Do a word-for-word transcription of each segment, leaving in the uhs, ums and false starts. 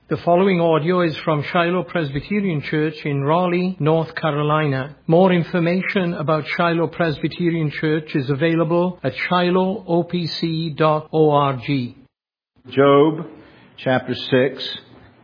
The following audio is from Shiloh Presbyterian Church in Raleigh, North Carolina. More information about Shiloh Presbyterian Church is available at shiloh o p c dot org. Job chapter six.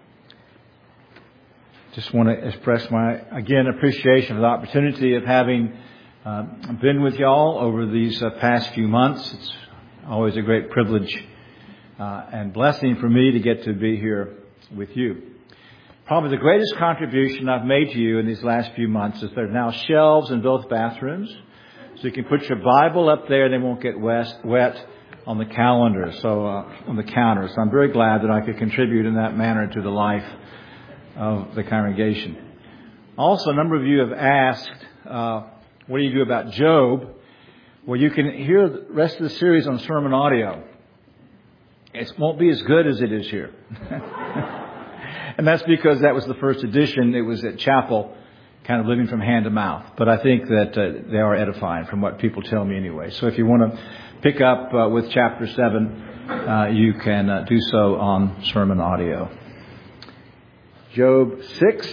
Just want to express my, again, appreciation for the opportunity of having uh, been with y'all over these uh, past few months. It's always a great privilege uh, and blessing for me to get to be here with you. Probably the greatest contribution I've made to you in these last few months is there are now shelves in both bathrooms, so you can put your Bible up there and they won't get wet, wet on the calendar, so uh, on the counter. So I'm very glad that I could contribute in that manner to the life of the congregation. Also, a number of you have asked, uh, what do you do about Job? Well, you can hear the rest of the series on sermon audio. It won't be as good as it is here. And that's because that was the first edition. It was at chapel, kind of living from hand to mouth. But I think that uh, they are edifying from what people tell me anyway. So if you want to pick up uh, with chapter seven, uh, you can uh, do so on sermon audio. Job six,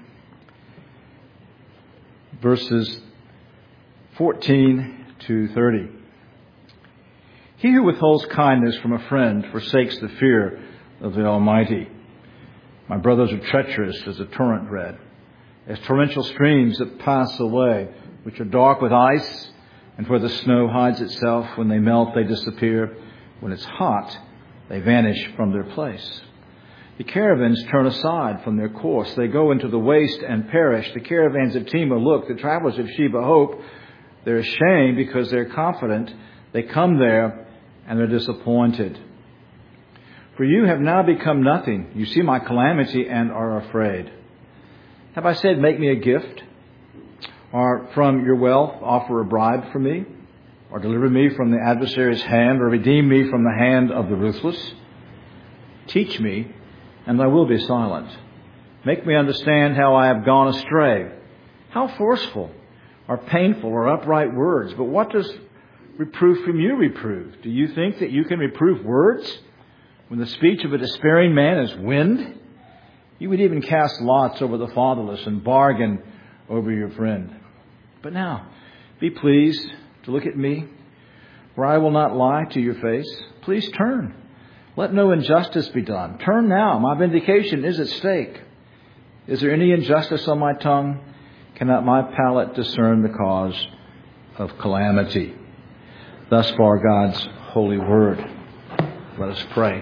verses fourteen to thirty. He who withholds kindness from a friend forsakes the fear of the Almighty. My brothers are treacherous as a torrent red, as torrential streams that pass away, which are dark with ice, and where the snow hides itself. When they melt, they disappear. When it's hot, they vanish from their place. The caravans turn aside from their course. They go into the waste and perish. The caravans of Tema look. The travelers of Sheba hope. They're ashamed because they're confident. They come there and they're disappointed. For you have now become nothing. You see my calamity and are afraid. Have I said, make me a gift? Or from your wealth offer a bribe for me? Or deliver me from the adversary's hand? Or redeem me from the hand of the ruthless? Teach me, and I will be silent. Make me understand how I have gone astray. How forceful or painful are upright words. But what does reproof from you reprove? Do you think that you can reprove words? When the speech of a despairing man is wind? You would even cast lots over the fatherless and bargain over your friend. But now, be pleased to look at me, for I will not lie to your face. Please turn. Let no injustice be done. Turn now. My vindication is at stake. Is there any injustice on my tongue? Cannot my palate discern the cause of calamity? Thus far, God's holy word. Let us pray.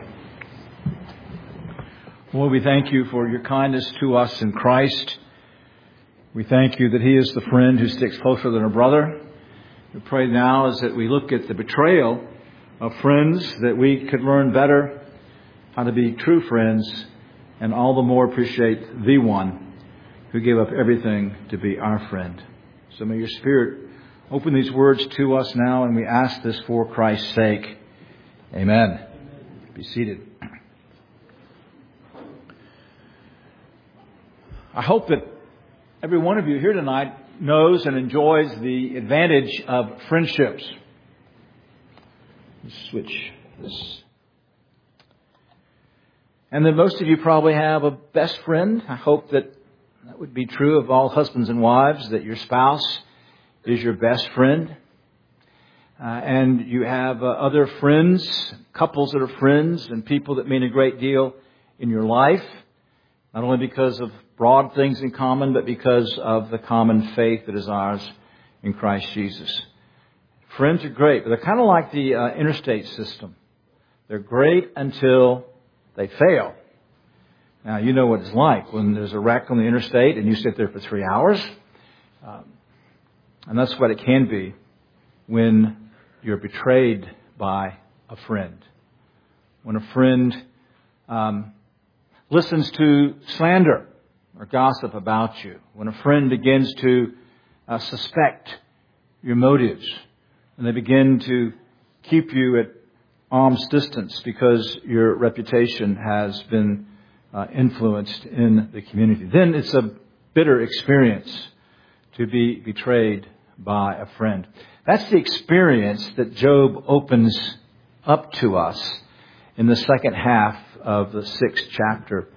Lord, we thank you for your kindness to us in Christ. We thank you that he is the friend who sticks closer than a brother. We pray now as that we look at the betrayal of friends, that we could learn better how to be true friends and all the more appreciate the one who gave up everything to be our friend. So may your Spirit open these words to us now, and we ask this for Christ's sake. Amen. Be seated. I hope that every one of you here tonight knows and enjoys the advantage of friendships. Let's switch this. And that most of you probably have a best friend. I hope that that would be true of all husbands and wives, that your spouse is your best friend. Uh, and you have uh, other friends, couples that are friends, and people that mean a great deal in your life. Not only because of broad things in common, but because of the common faith that is ours in Christ Jesus. Friends are great, but they're kind of like the uh, interstate system. They're great until they fail. Now, you know what it's like when there's a wreck on the interstate and you sit there for three hours. Um, and that's what it can be when you're betrayed by a friend. When a friend um, listens to slander or gossip about you. When a friend begins to uh, suspect your motives. And they begin to keep you at arm's distance because your reputation has been uh, influenced in the community. Then it's a bitter experience to be betrayed by a friend. That's the experience that Job opens up to us in the second half of the sixth chapter.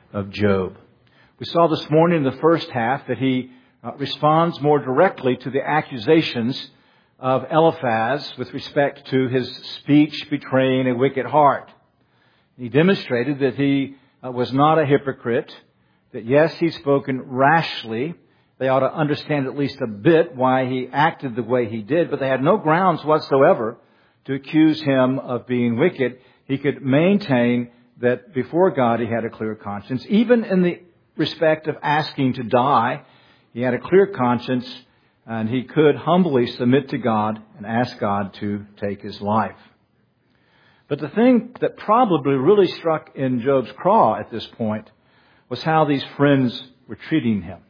of Job. We saw this morning in the first half that he uh, responds more directly to the accusations of Eliphaz with respect to his speech betraying a wicked heart. He demonstrated that he uh, was not a hypocrite, that yes, he's spoken rashly. They ought to understand at least a bit why he acted the way he did, but they had no grounds whatsoever to accuse him of being wicked. He could maintain that before God he had a clear conscience. Even in the respect of asking to die, he had a clear conscience, and he could humbly submit to God and ask God to take his life. But the thing that probably really struck in Job's craw at this point was how these friends were treating him,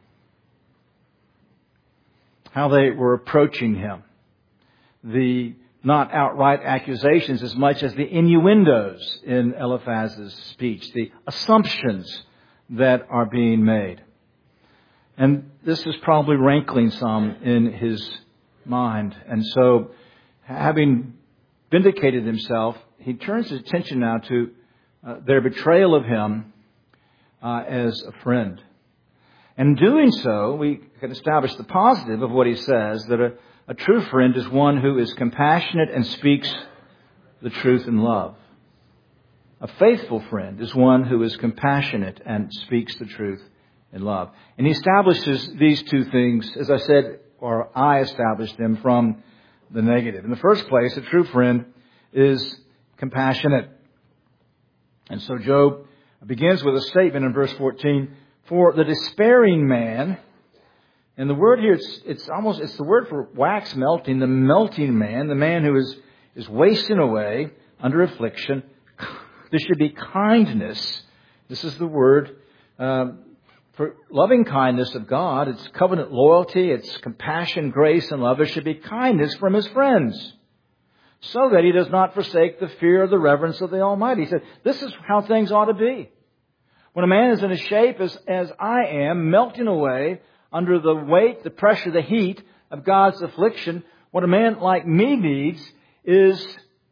how they were approaching him. The not outright accusations as much as the innuendos in Eliphaz's speech, the assumptions that are being made. And this is probably rankling some in his mind. And so, having vindicated himself, he turns his attention now to uh, their betrayal of him uh, as a friend. And in doing so, we can establish the positive of what he says, that a, a true friend is one who is compassionate and speaks the truth in love. A faithful friend is one who is compassionate and speaks the truth in love. And he establishes these two things, as I said, or I established them from the negative. In the first place, a true friend is compassionate. And so Job begins with a statement in verse fourteen, for the despairing man, and the word here, it's, it's almost, it's the word for wax melting, the melting man, the man who is, is wasting away under affliction. There should be kindness. This is the word um, for loving kindness of God. It's covenant loyalty. It's compassion, grace, and love. There should be kindness from his friends, so that he does not forsake the fear or the reverence of the Almighty. He said, this is how things ought to be. When a man is in a shape as, as I am, melting away under the weight, the pressure, the heat of God's affliction, what a man like me needs is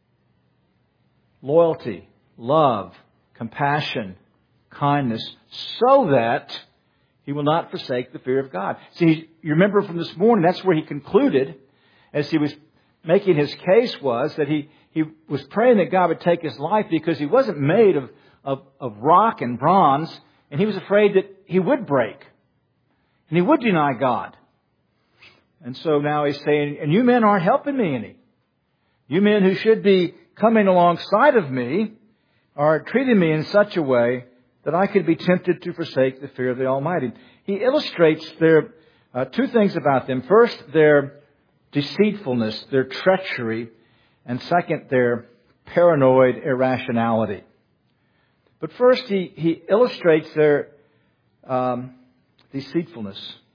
loyalty, love, compassion, kindness, so that he will not forsake the fear of God. See, you remember from this morning, that's where he concluded, as he was making his case, was that he, he was praying that God would take his life because he wasn't made of, of, of rock and bronze, and he was afraid that he would break, and he would deny God. And so now he's saying, and you men aren't helping me any. You men who should be coming alongside of me are treating me in such a way that I could be tempted to forsake the fear of the Almighty. He illustrates their uh, two things about them. First, their deceitfulness, their treachery, and second, their paranoid irrationality. But first, he, he illustrates their um, deceitfulness.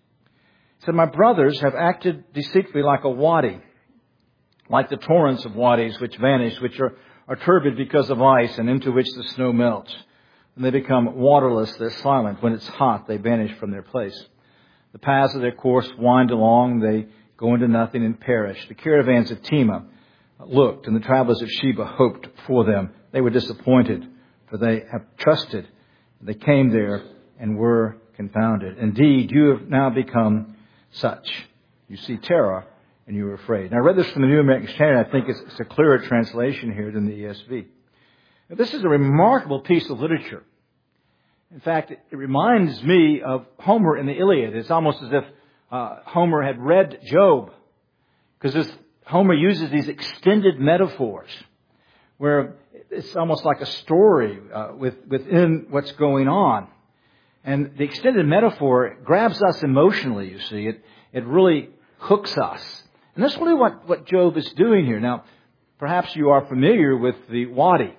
He said, my brothers have acted deceitfully like a wadi, like the torrents of wadis which vanish, which are, are turbid because of ice and into which the snow melts. When they become waterless, they're silent. When it's hot, they vanish from their place. The paths of their course wind along, they go into nothing and perish. The caravans of Tema looked, and the travelers of Sheba hoped for them. They were disappointed, for they have trusted. They came there and were confounded. Indeed, you have now become such. You see terror, and you are afraid. Now, I read this from the New American Standard. I think it's, it's a clearer translation here than the E S V. Now, this is a remarkable piece of literature. In fact, it, it reminds me of Homer in the Iliad. It's almost as if uh, Homer had read Job, because this Homer uses these extended metaphors where it's almost like a story uh, with, within what's going on. And the extended metaphor grabs us emotionally, you see. It, it really hooks us. And that's really what, what Job is doing here. Now, perhaps you are familiar with the wadi.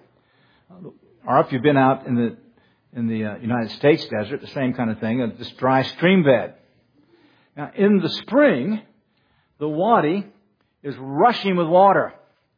Or if you've been out in the in the uh, United States desert, the same kind of thing, uh, this dry stream bed. Now, in the spring, the wadi is rushing with water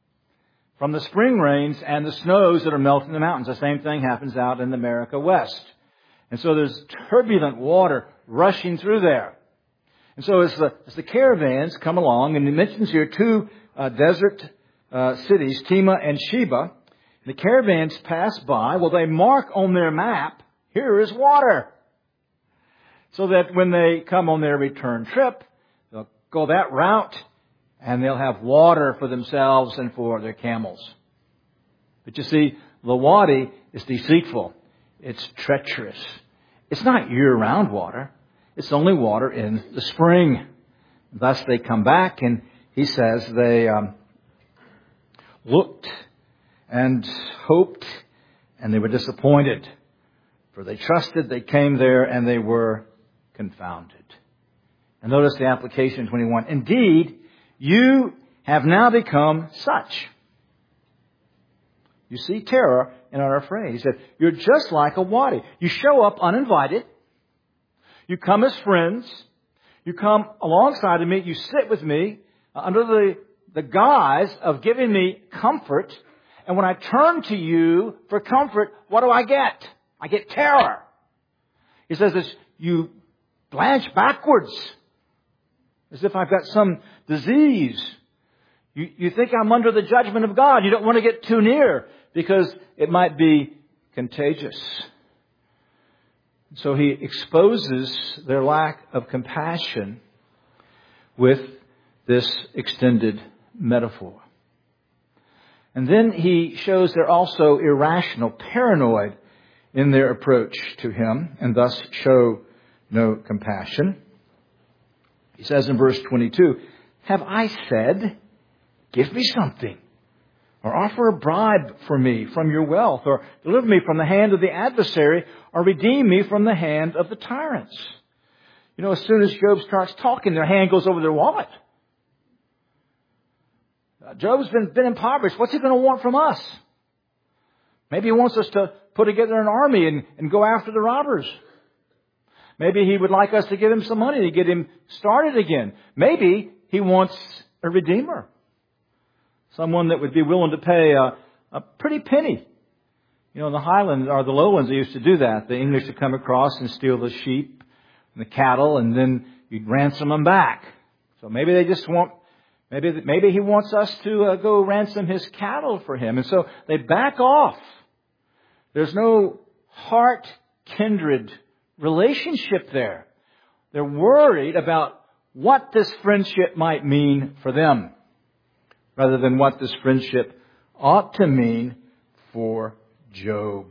from the spring rains and the snows that are melting the mountains. The same thing happens out in the America West. And so there's turbulent water rushing through there. And so as the, as the caravans come along, and he mentions here two uh, desert uh, cities, Tema and Sheba, the caravans pass by. Well, they mark on their map Here is water. So that when they come on their return trip, they'll go that route and they'll have water for themselves and for their camels. But you see, the wadi is deceitful. It's treacherous. It's not year-round water. It's only water in the spring. Thus they come back, and he says they um, looked and hoped, and they were disappointed. For they trusted, they came there, and they were confounded. And notice the application twenty-one. Indeed, you have now become such. You see terror in our phrase. He said, you're just like a wadi. You show up uninvited. You come as friends. You come alongside of me. You sit with me uh, under the, the guise of giving me comfort. And when I turn to you for comfort, what do I get? I get terror. He says this, you blanch backwards as if I've got some disease. You, you think I'm under the judgment of God. You don't want to get too near because it might be contagious. So he exposes their lack of compassion with this extended metaphor. And then he shows they're also irrational, paranoid in their approach to him, and thus show no compassion. He says in verse twenty-two, have I said, give me something, or offer a bribe for me from your wealth, or deliver me from the hand of the adversary, or redeem me from the hand of the tyrants? You know, as soon as Job starts talking, their hand goes over their wallet. Uh, Job's been, been impoverished. What's he going to want from us? Maybe he wants us to put together an army and, and go after the robbers. Maybe he would like us to give him some money to get him started again. Maybe he wants a redeemer. Someone that would be willing to pay a, a pretty penny. You know, in the highlands or the lowlands, they used to do that. The English would come across and steal the sheep and the cattle, and then you'd ransom them back. So maybe they just want, maybe maybe he wants us to uh, go ransom his cattle for him. And so they back off. There's no heart-kindred relationship there. They're worried about what this friendship might mean for them, rather than what this friendship ought to mean for Job.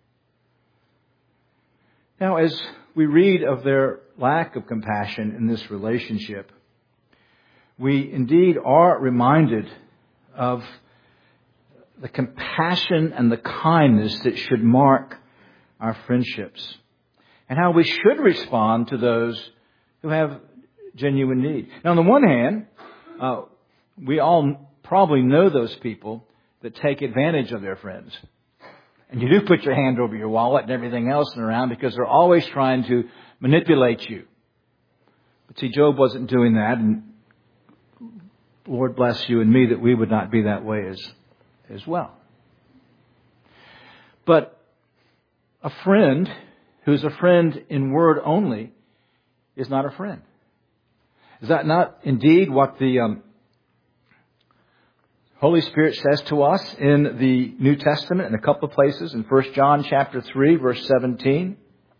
Now, as we read of their lack of compassion in this relationship, we indeed are reminded of the compassion and the kindness that should mark our friendships, and how we should respond to those who have genuine need. Now, on the one hand, uh, we all probably know those people that take advantage of their friends. And you do put your hand over your wallet and everything else around because they're always trying to manipulate you. But see, Job wasn't doing that, and Lord bless you and me that we would not be that way as, as well. But a friend who's a friend in word only is not a friend. Is that not indeed what the um, Holy Spirit says to us in the New Testament in a couple of places? In First John chapter three, verse seventeen.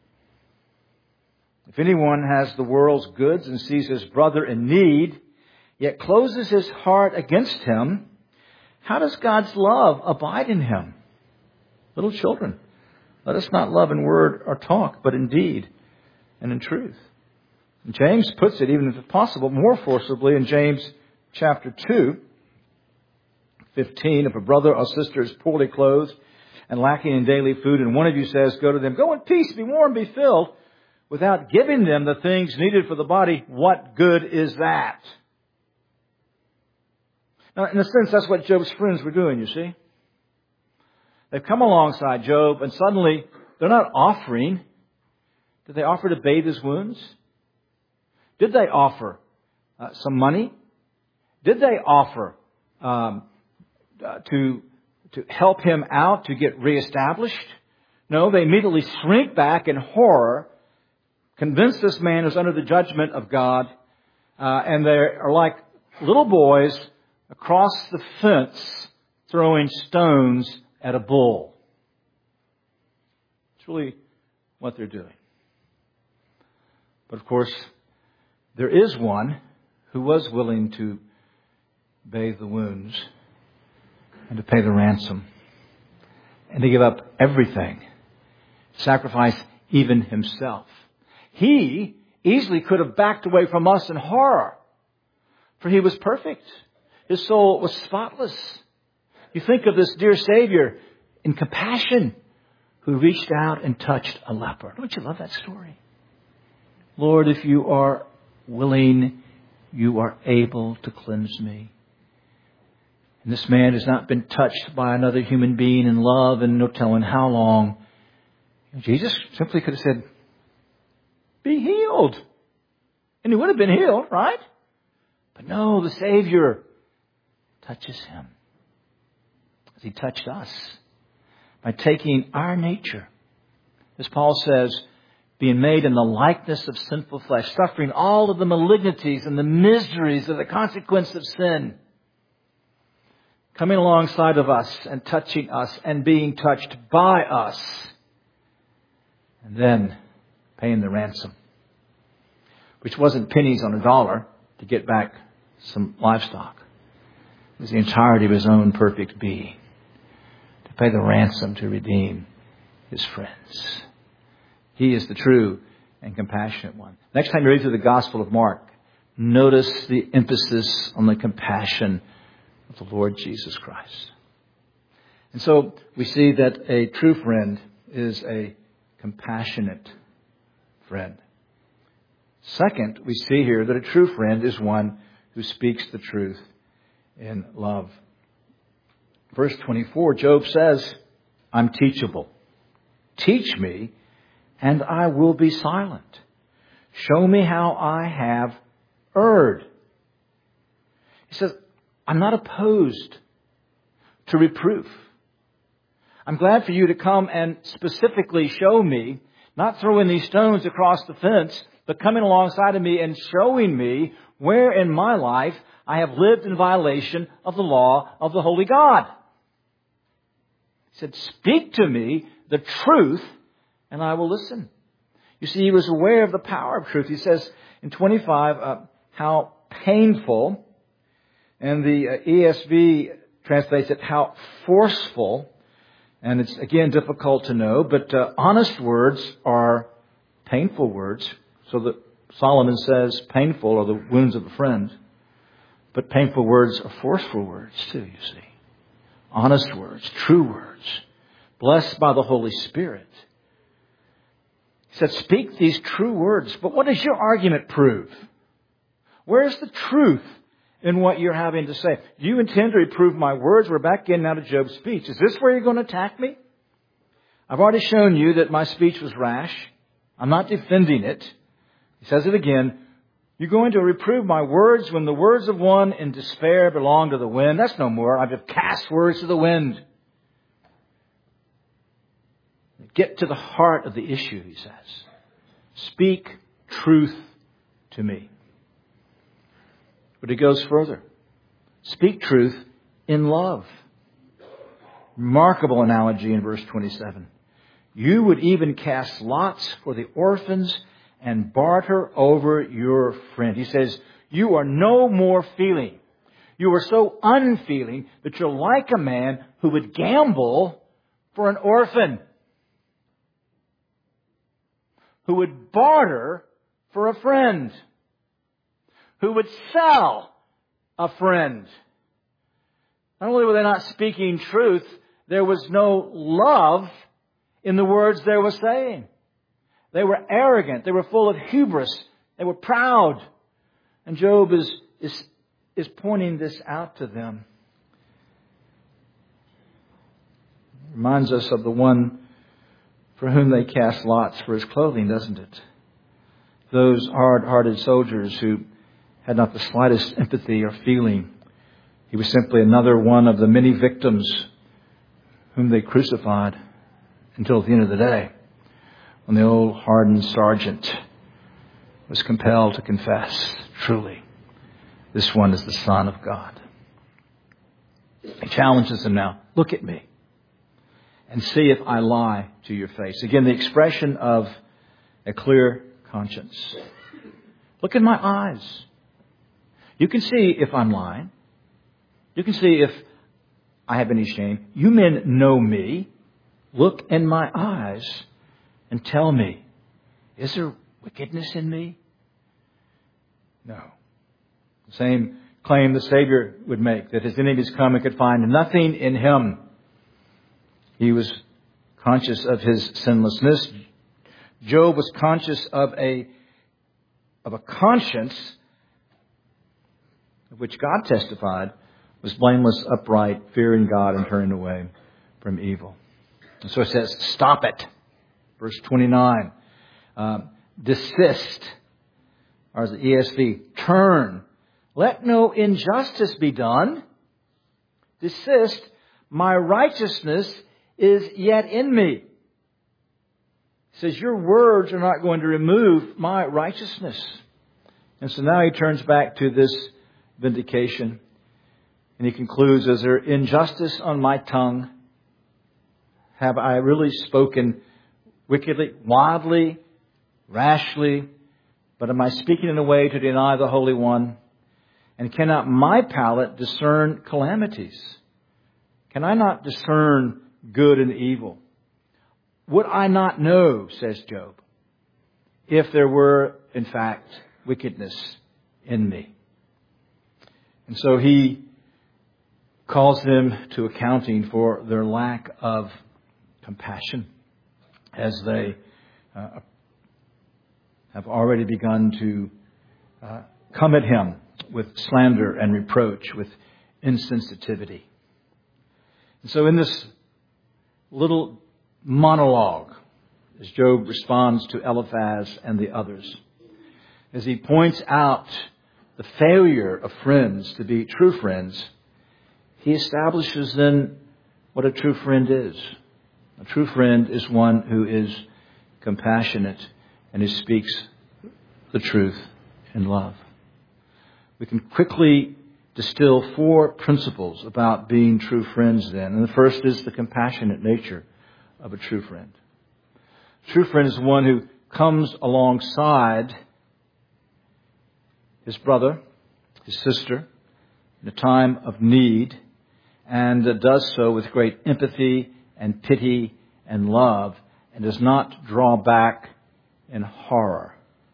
If anyone has the world's goods and sees his brother in need, yet closes his heart against him, how does God's love abide in him? Little children, let us not love in word or talk, but in deed and in truth. And James puts it, even if possible, more forcibly in James chapter two, fifteen. If a brother or sister is poorly clothed and lacking in daily food, and one of you says, go to them, go in peace, be warm, be filled, without giving them the things needed for the body, what good is that? Now, in a sense, that's what Job's friends were doing, you see. They've come alongside Job, and suddenly they're not offering. Did they offer to bathe his wounds? Did they offer uh, some money? Did they offer um, uh, to to help him out, to get reestablished? No, they immediately shrink back in horror, convinced this man is under the judgment of God, uh, and they are like little boys across the fence throwing stones at a bull. It's really what they're doing. But of course, there is one who was willing to bathe the wounds and to pay the ransom and to give up everything, sacrifice even himself. He easily could have backed away from us in horror, for he was perfect. His soul was spotless. You think of this dear Savior in compassion who reached out and touched a leper. Don't you love that story? Lord, if you are willing, you are able to cleanse me. And this man has not been touched by another human being in love and no telling how long. Jesus simply could have said, be healed. And he would have been healed, right? But no, the Savior touches him as he touched us by taking our nature. As Paul says, being made in the likeness of sinful flesh, suffering all of the malignities and the miseries of the consequence of sin, coming alongside of us and touching us and being touched by us, and then paying the ransom, which wasn't pennies on a dollar to get back some livestock. It was the entirety of his own perfect being to pay the ransom to redeem his friends. He is the true and compassionate one. Next time you read through the Gospel of Mark, notice the emphasis on the compassion of the Lord Jesus Christ. And so we see that a true friend is a compassionate friend. Second, we see here that a true friend is one who speaks the truth in love. Verse twenty-four, Job says, I'm teachable. Teach me, and I will be silent. Show me how I have erred. He says, I'm not opposed to reproof. I'm glad for you to come and specifically show me, not throwing these stones across the fence, but coming alongside of me and showing me where in my life I have lived in violation of the law of the Holy God. He said, speak to me the truth and I will listen. You see, he was aware of the power of truth. He says in twenty-five, uh, how painful, and the uh, E S V translates it, how forceful, and it's again difficult to know, but uh, honest words are painful words. So that Solomon says painful are the wounds of a friend, but painful words are forceful words too, you see. Honest words, true words, blessed by the Holy Spirit. He said, speak these true words. But what does your argument prove? Where's the truth in what you're having to say? Do you intend to reprove my words? We're back in now to Job's speech. Is this where you're going to attack me? I've already shown you that my speech was rash. I'm not defending it. He says it again. You're going to reprove my words when the words of one in despair belong to the wind. That's no more. I've just cast words to the wind. Get to the heart of the issue, he says. Speak truth to me. But he goes further. Speak truth in love. Remarkable analogy in verse twenty-seven. You would even cast lots for the orphans and barter over your friend. He says, you are no more feeling. You are so unfeeling that you're like a man who would gamble for an orphan, who would barter for a friend, who would sell a friend. Not only were they not speaking truth, there was no love in the words they were saying. They were arrogant. They were full of hubris. They were proud. And Job is, is, is pointing this out to them. Reminds us of the one for whom they cast lots for his clothing, doesn't it? Those hard-hearted soldiers who had not the slightest empathy or feeling. He was simply another one of the many victims whom they crucified until the end of the day, when the old hardened sergeant was compelled to confess, truly, this one is the Son of God. He challenges them now. Look at me. and see if I lie to your face. Again, the expression of a clear conscience. Look in my eyes. You can see if I'm lying. You can see if I have any shame. You men know me. Look in my eyes and tell me, is there wickedness in me? No. The same claim the Savior would make, that his enemies come and could find nothing in him. He was conscious of his sinlessness. Job was conscious of a, of a conscience of which God testified was blameless, upright, fearing God and turning away from evil. And so it says, stop it. Verse twenty-nine. Um, desist. Or as the E S V, turn. Let no injustice be done. Desist. My righteousness is yet in me. He says, your words are not going to remove my righteousness. And so now he turns back to this vindication. And he concludes, is there injustice on my tongue? Have I really spoken wickedly, wildly, rashly? But am I speaking in a way to deny the Holy One? And cannot my palate discern calamities? Can I not discern good and evil? Would I not know, says Job, if there were, in fact, wickedness in me? And so he calls them to accounting for their lack of compassion as they uh, have already begun to uh, come at him with slander and reproach, with insensitivity. And so in this little monologue, as Job responds to Eliphaz and the others, as he points out the failure of friends to be true friends, he establishes then what a true friend is. A true friend is one who is compassionate and who speaks the truth in love. We can quickly distill four principles about being true friends then. And the first is the compassionate nature of a true friend. A true friend is one who comes alongside his brother, his sister, in a time of need, and does so with great empathy and pity and love, and does not draw back in horror.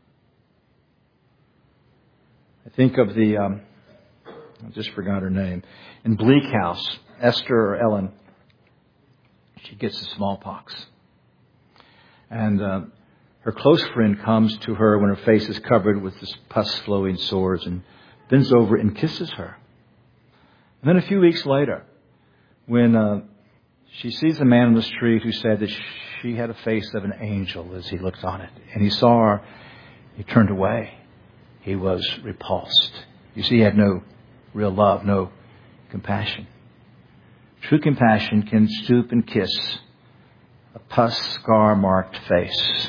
I think of the, um, I just forgot her name, in Bleak House, Esther or Ellen. She gets the smallpox. And uh, her close friend comes to her when her face is covered with this pus-flowing sores and bends over and kisses her. And then a few weeks later, when uh, she sees a man on the street who said that she had a face of an angel as he looked on it, and he saw her, he turned away. He was repulsed. You see, he had no real love, no compassion. True compassion can stoop and kiss a pus scar-marked face,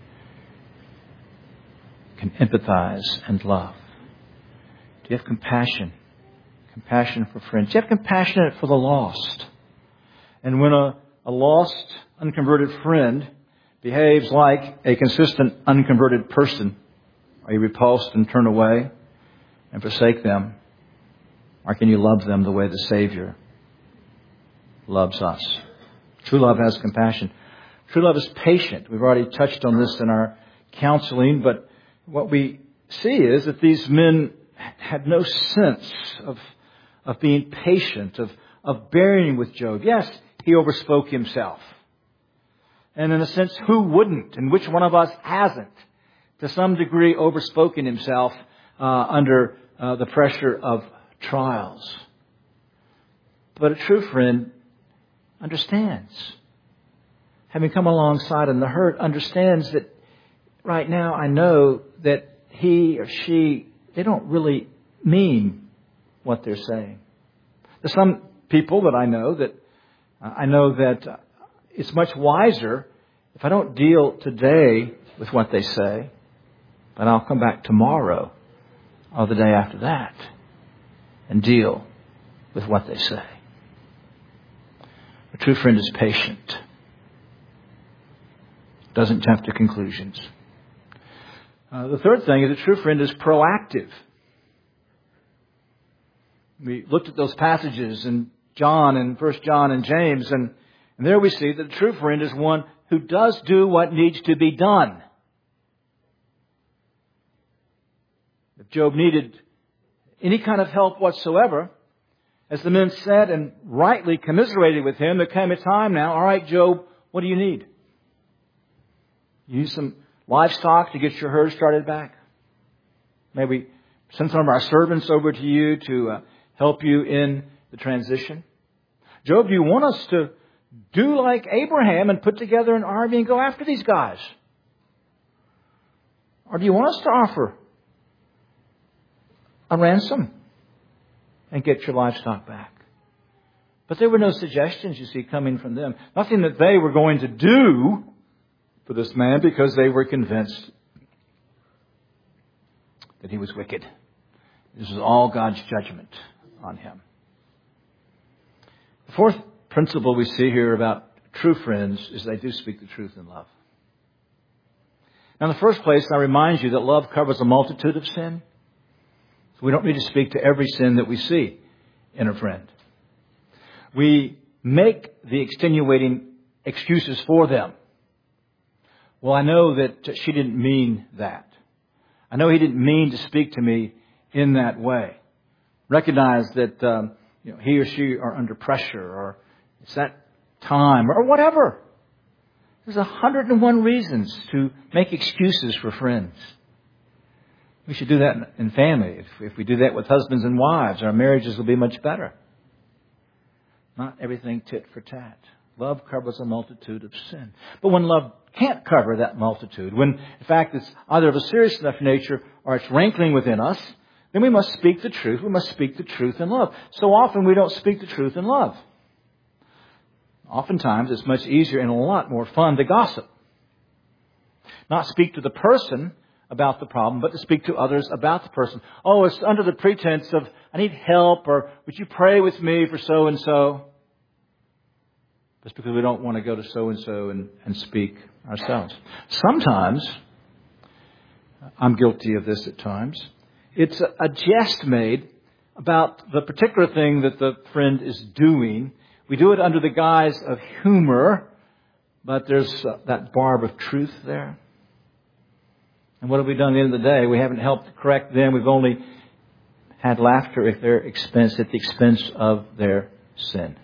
can empathize and love. Do you have compassion? Compassion for friends. Do you have compassion for the lost? And when a, a lost, unconverted friend behaves like a consistent, unconverted person, are you repulsed and turn away and forsake them? Or can you love them the way the Savior loves us? True love has compassion. True love is patient. We've already touched on this in our counseling, but what we see is that these men had no sense of, of being patient, of, of bearing with Job. Yes, he overspoke himself. And in a sense, who wouldn't? And which one of us hasn't, to some degree, overspoken himself uh, under uh, the pressure of trials? But a true friend understands. Having come alongside in the hurt, understands that right now I know that he or she, they don't really mean what they're saying. There's some people that I know that uh, I know that uh, it's much wiser if I don't deal today with what they say, but I'll come back tomorrow or the day after that and deal with what they say. A true friend is patient. Doesn't jump to conclusions. Uh, the third thing is a true friend is proactive. We looked at those passages in John and First John and James, and, and there we see that a true friend is one who does do what needs to be done. If Job needed any kind of help whatsoever, as the men said and rightly commiserated with him, there came a time now, all right, Job, what do you need? You need some livestock to get your herd started back? Maybe send some of our servants over to you to uh, help you in the transition? Job, do you want us to do like Abraham and put together an army and go after these guys? Or do you want us to offer a ransom and get your livestock back? But there were no suggestions, you see, coming from them. Nothing that they were going to do for this man because they were convinced that he was wicked. This was all God's judgment on him. The fourth principle we see here about true friends is they do speak the truth in love. Now, in the first place, I remind you that love covers a multitude of sin. So we don't need to speak to every sin that we see in a friend. We make the extenuating excuses for them. Well, I know that she didn't mean that. I know he didn't mean to speak to me in that way. Recognize that um, you know, he or she are under pressure, or it's that time, or whatever. There's a hundred and one reasons to make excuses for friends. We should do that in family. If, if we do that with husbands and wives, our marriages will be much better. Not everything tit for tat. Love covers a multitude of sin. But when love can't cover that multitude, when in fact it's either of a serious enough nature or it's rankling within us, then we must speak the truth. We must speak the truth in love. So often we don't speak the truth in love. Oftentimes it's much easier and a lot more fun to gossip. Not speak to the person about the problem, but to speak to others about the person. Oh, it's under the pretense of, I need help, or would you pray with me for so-and-so? Just because we don't want to go to so-and-so and, and speak ourselves. Sometimes, I'm guilty of this at times, it's a, a jest made about the particular thing that the friend is doing. We do it under the guise of humor, but there's uh, that barb of truth there. And what have we done at the end of the day? We haven't helped correct them. We've only had laughter at their expense, at the expense of their sin.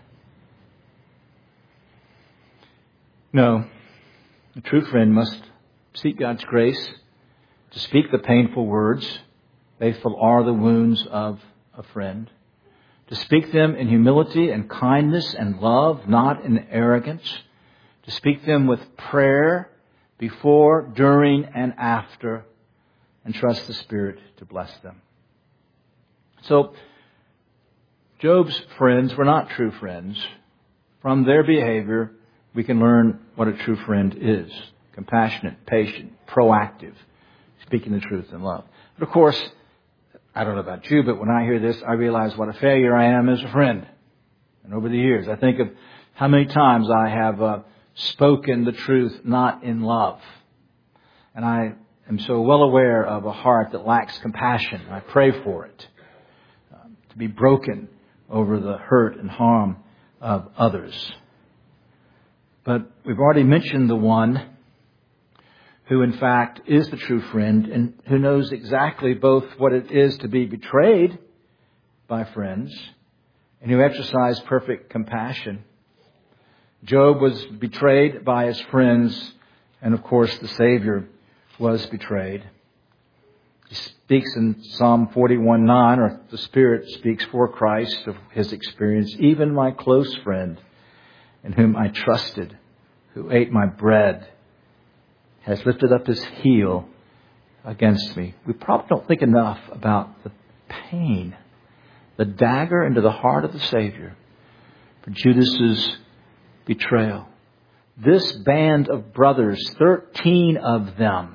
No, a true friend must seek God's grace to speak the painful words. Faithful are the wounds of a friend. To speak them in humility and kindness and love, not in arrogance. To speak them with prayer before, during, and after, and trust the Spirit to bless them. So, Job's friends were not true friends. From their behavior, we can learn what a true friend is. Compassionate, patient, proactive, speaking the truth in love. But of course, I don't know about you, but when I hear this, I realize what a failure I am as a friend. And over the years, I think of how many times I have uh, spoken the truth not in love. And I am so well aware of a heart that lacks compassion. I pray for it uh, to be broken over the hurt and harm of others. But we've already mentioned the one who in fact is the true friend and who knows exactly both what it is to be betrayed by friends and who exercised perfect compassion. Job was betrayed by his friends, and of course the Savior was betrayed. He speaks in Psalm forty-one nine, or the Spirit speaks for Christ of his experience. Even my close friend, in whom I trusted, who ate my bread, has lifted up his heel against me. We probably don't think enough about the pain, the dagger into the heart of the Savior for Judas's betrayal. This band of brothers, thirteen of them,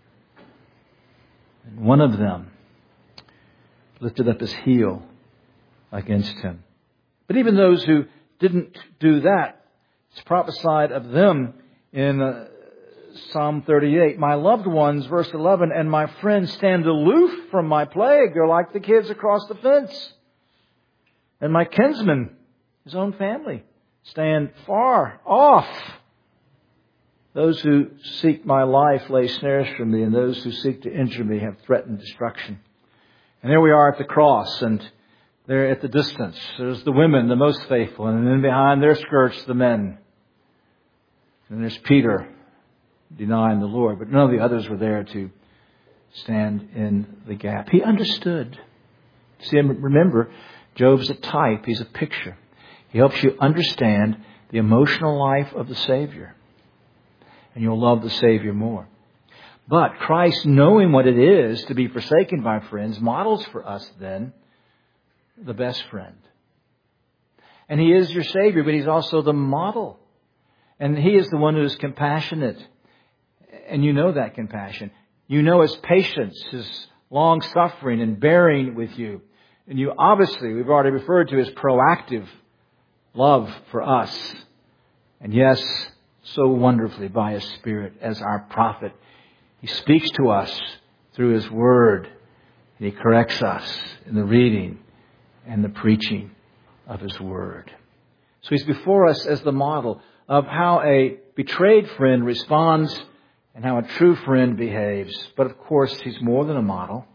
and one of them lifted up his heel against him. But even those who didn't do that It's prophesied of them in uh, Psalm thirty-eight. My loved ones, verse eleven, and my friends stand aloof from my plague. They're like the kids across the fence. And my kinsmen, his own family, stand far off. Those who seek my life lay snares for me, and those who seek to injure me have threatened destruction. And there we are at the cross, and there at the distance, there's the women, the most faithful, and then behind their skirts, the men. And there's Peter denying the Lord, but none of the others were there to stand in the gap. He understood. See, remember, Job's a type. He's a picture. He helps you understand the emotional life of the Savior. And you'll love the Savior more. But Christ, knowing what it is to be forsaken by friends, models for us then the best friend. And He is your Savior, but He's also the model. And He is the one who is compassionate. And you know that compassion. You know His patience, His long suffering and bearing with you. And you obviously, we've already referred to His proactive love for us. And yes, so wonderfully by His Spirit as our prophet. He speaks to us through His Word. And He corrects us in the reading and the preaching of His Word. So He's before us as the model of how a betrayed friend responds and how a true friend behaves. But of course, He's more than a model.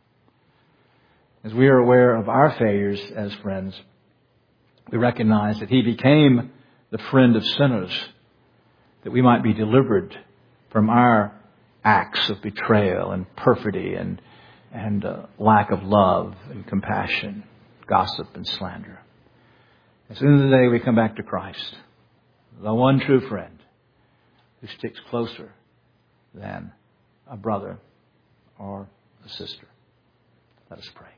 As we are aware of our failures as friends, we recognize that He became the friend of sinners, that we might be delivered from our acts of betrayal and perfidy and, and uh, lack of love and compassion, gossip and slander. At the end of the day, we come back to Christ, the one true friend who sticks closer than a brother or a sister. Let us pray.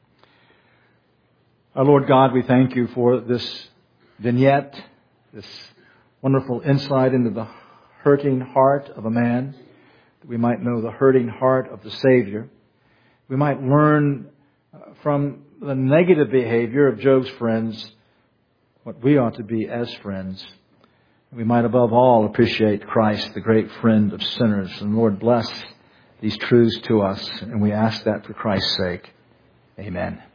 Our Lord God, we thank You for this vignette, this wonderful insight into the hurting heart of a man, that we might know the hurting heart of the Savior. We might learn from the negative behavior of Job's friends what we ought to be as friends. We might above all appreciate Christ, the great friend of sinners. And Lord, bless these truths to us. And we ask that for Christ's sake. Amen.